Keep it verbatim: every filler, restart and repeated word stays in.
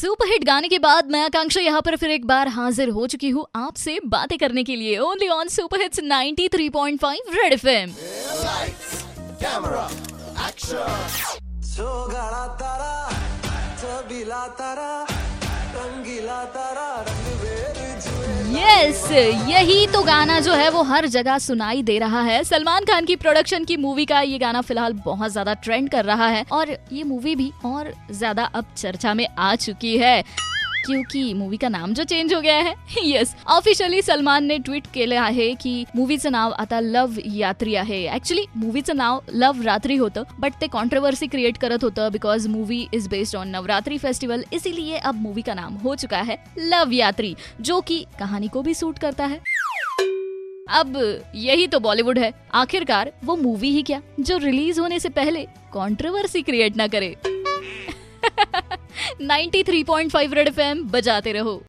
Superhit गाने के बाद मैं आकांक्षा यहाँ पर फिर एक बार हाजिर हो चुकी हूँ आपसे बातें करने के लिए only on super hits ninety three point five red FM. Yes yes, यही तो गाना जो है वो हर जगह सुनाई दे रहा है। सलमान खान की प्रोडक्शन की मूवी का ये गाना फिलहाल बहुत ज्यादा ट्रेंड कर रहा है और ये मूवी भी और ज्यादा अब चर्चा में आ चुकी है क्योंकि मूवी का नाम जो चेंज हो गया है। यस ऑफिशियली सलमान ने ट्वीट केलं आहे की मूवीचं नाव आता लव यात्री आहे। ऍक्च्युली मूवीचं नाव लव रात्री होतं बट ते कॉन्ट्रोवर्सी क्रिएट करत होतं because movie is based on Navratri festival, इसीलिए अब मूवी का नाम हो चुका है लव यात्री, जो कि कहानी को भी सूट करता है। अब यही तो बॉलीवुड है, आखिरकार वो मूवी ही क्या जो रिलीज होने से पहले कंट्रोवर्सी क्रिएट ना करे। Ninety three point five red FM बजाते रहो।